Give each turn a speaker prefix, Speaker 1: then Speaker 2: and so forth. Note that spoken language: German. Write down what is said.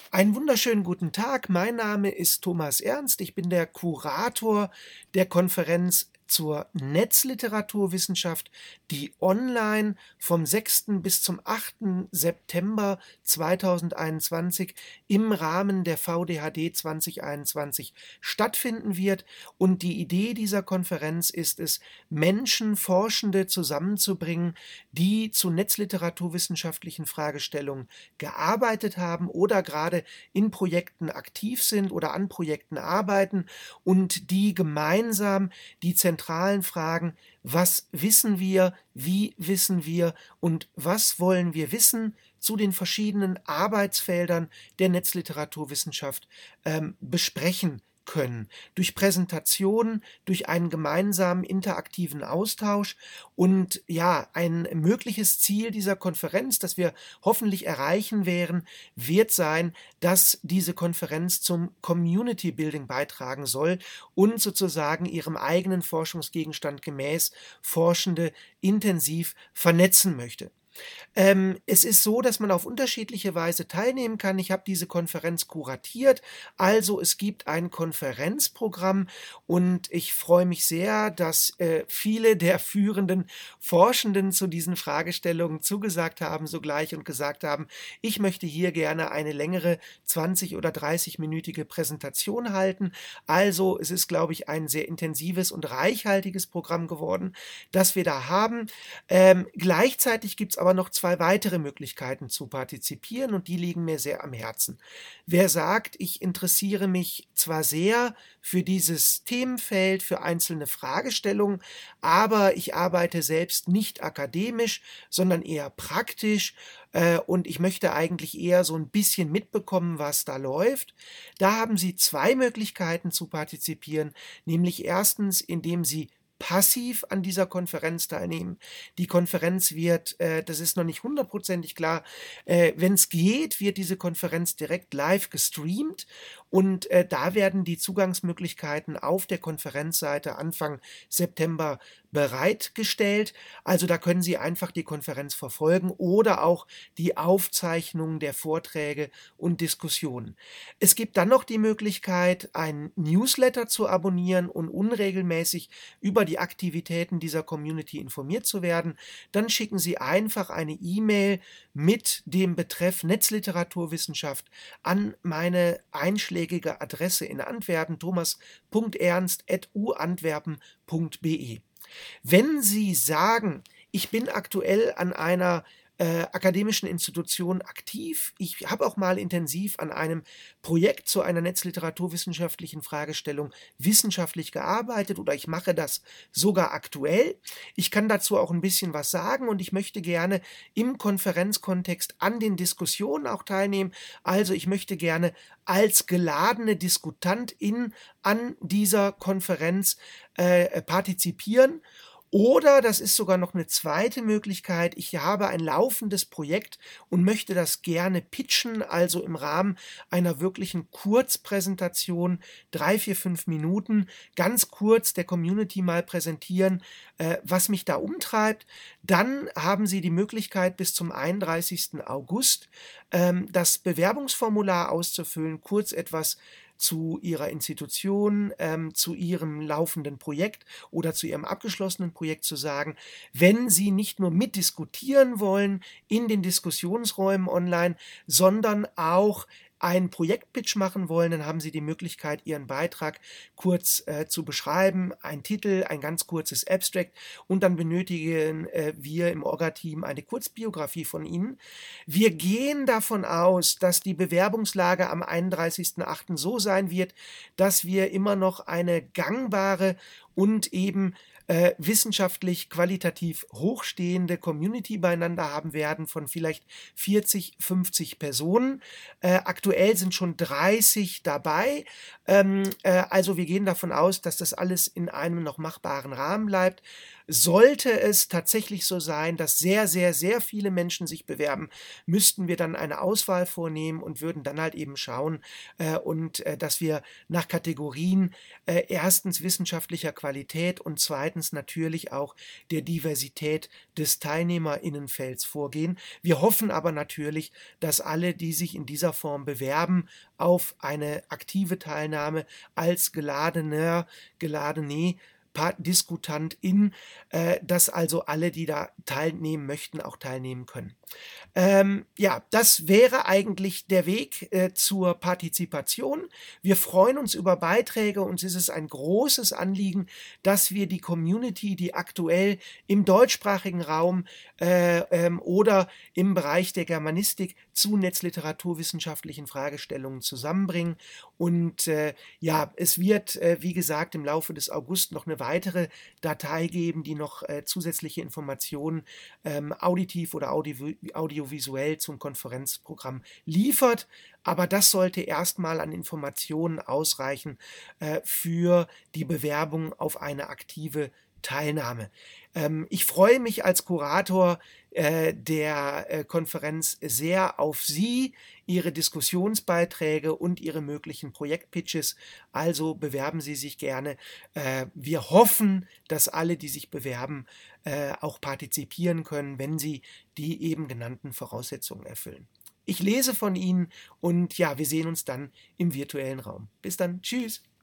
Speaker 1: Einen wunderschönen guten Tag. Mein Name ist Thomas Ernst. Ich bin der Kurator der Konferenz zur Netzliteraturwissenschaft, die online vom 6. bis zum 8. September 2021 im Rahmen der VDHD 2021 stattfinden wird. Und die Idee dieser Konferenz ist es, Menschen, Forschende zusammenzubringen, die zu netzliteraturwissenschaftlichen Fragestellungen gearbeitet haben oder gerade in Projekten aktiv sind oder an Projekten arbeiten und die gemeinsam die zentralen Fragen, was wissen wir, wie wissen wir und was wollen wir wissen, zu den verschiedenen Arbeitsfeldern der Netzliteraturwissenschaft besprechen können. Durch Präsentationen, durch einen gemeinsamen interaktiven Austausch und ja, ein mögliches Ziel dieser Konferenz, das wir hoffentlich erreichen werden, wird sein, dass diese Konferenz zum Community Building beitragen soll und sozusagen ihrem eigenen Forschungsgegenstand gemäß Forschende intensiv vernetzen möchte. Es ist so, dass man auf unterschiedliche Weise teilnehmen kann. Ich habe diese Konferenz kuratiert, also es gibt ein Konferenzprogramm und ich freue mich sehr, dass viele der führenden Forschenden zu diesen Fragestellungen zugesagt haben sogleich und gesagt haben, ich möchte hier gerne eine längere 20- oder 30-minütige Präsentation halten. Also es ist, glaube ich, ein sehr intensives und reichhaltiges Programm geworden, das wir da haben. Gleichzeitig gibt es aber noch zwei weitere Möglichkeiten zu partizipieren und die liegen mir sehr am Herzen. Wer sagt, ich interessiere mich zwar sehr für dieses Themenfeld, für einzelne Fragestellungen, aber ich arbeite selbst nicht akademisch, sondern eher praktisch und ich möchte eigentlich eher so ein bisschen mitbekommen, was da läuft. Da haben Sie zwei Möglichkeiten zu partizipieren, nämlich erstens, indem Sie passiv an dieser Konferenz teilnehmen. Die Konferenz wird, das ist noch nicht hundertprozentig klar, wenn es geht, wird diese Konferenz direkt live gestreamt und da werden die Zugangsmöglichkeiten auf der Konferenzseite Anfang September bereitgestellt. Also da können Sie einfach die Konferenz verfolgen oder auch die Aufzeichnungen der Vorträge und Diskussionen. Es gibt dann noch die Möglichkeit, einen Newsletter zu abonnieren und unregelmäßig über die Aktivitäten dieser Community informiert zu werden. Dann schicken Sie einfach eine E-Mail mit dem Betreff Netzliteraturwissenschaft an meine einschlägige Adresse in Antwerpen, thomas.ernst@uantwerpen.be. Wenn Sie sagen, ich bin aktuell an einer akademischen Institution aktiv. Ich habe auch mal intensiv an einem Projekt zu einer netzliteraturwissenschaftlichen Fragestellung wissenschaftlich gearbeitet oder ich mache das sogar aktuell. Ich kann dazu auch ein bisschen was sagen und ich möchte gerne im Konferenzkontext an den Diskussionen auch teilnehmen. Also ich möchte gerne als geladene Diskutantin an dieser Konferenz partizipieren. Oder das ist sogar noch eine zweite Möglichkeit, ich habe ein laufendes Projekt und möchte das gerne pitchen, also im Rahmen einer wirklichen Kurzpräsentation, 3, 4, 5 Minuten, ganz kurz der Community mal präsentieren, was mich da umtreibt. Dann haben Sie die Möglichkeit, bis zum 31. August das Bewerbungsformular auszufüllen, kurz etwas zu Ihrer Institution, zu Ihrem laufenden Projekt oder zu Ihrem abgeschlossenen Projekt zu sagen. Wenn Sie nicht nur mitdiskutieren wollen in den Diskussionsräumen online, sondern auch einen Projektpitch machen wollen, dann haben Sie die Möglichkeit, Ihren Beitrag kurz zu beschreiben, ein Titel, ein ganz kurzes Abstract und dann benötigen wir im Orga-Team eine Kurzbiografie von Ihnen. Wir gehen davon aus, dass die Bewerbungslage am 31.08. so sein wird, dass wir immer noch eine gangbare und eben wissenschaftlich qualitativ hochstehende Community beieinander haben werden von vielleicht 40, 50 Personen. Aktuell sind schon 30 dabei. Also wir gehen davon aus, dass das alles in einem noch machbaren Rahmen bleibt. Sollte es tatsächlich so sein, dass sehr, sehr, sehr viele Menschen sich bewerben, müssten wir dann eine Auswahl vornehmen und würden dann halt eben schauen, dass wir nach Kategorien erstens wissenschaftlicher Qualität und zweitens natürlich auch der Diversität des Teilnehmerinnenfelds vorgehen. Wir hoffen aber natürlich, dass alle, die sich in dieser Form bewerben, auf eine aktive Teilnahme als geladene Diskutantin, dass also alle, die da teilnehmen möchten, auch teilnehmen können. Ja, das wäre eigentlich der Weg zur Partizipation. Wir freuen uns über Beiträge. Uns ist es ein großes Anliegen, dass wir die Community, die aktuell im deutschsprachigen Raum oder im Bereich der Germanistik zu netzliteraturwissenschaftlichen Fragestellungen zusammenbringen. Und ja, es wird, wie gesagt, im Laufe des August noch eine weitere Datei geben, die noch zusätzliche Informationen auditiv oder audiovisuell zum Konferenzprogramm liefert. Aber das sollte erstmal an Informationen ausreichen für die Bewerbung auf eine aktive Teilnahme. Ich freue mich als Kurator der Konferenz sehr auf Sie, Ihre Diskussionsbeiträge und Ihre möglichen Projektpitches. Also bewerben Sie sich gerne. Wir hoffen, dass alle, die sich bewerben, auch partizipieren können, wenn sie die eben genannten Voraussetzungen erfüllen. Ich lese von Ihnen und ja, wir sehen uns dann im virtuellen Raum. Bis dann. Tschüss.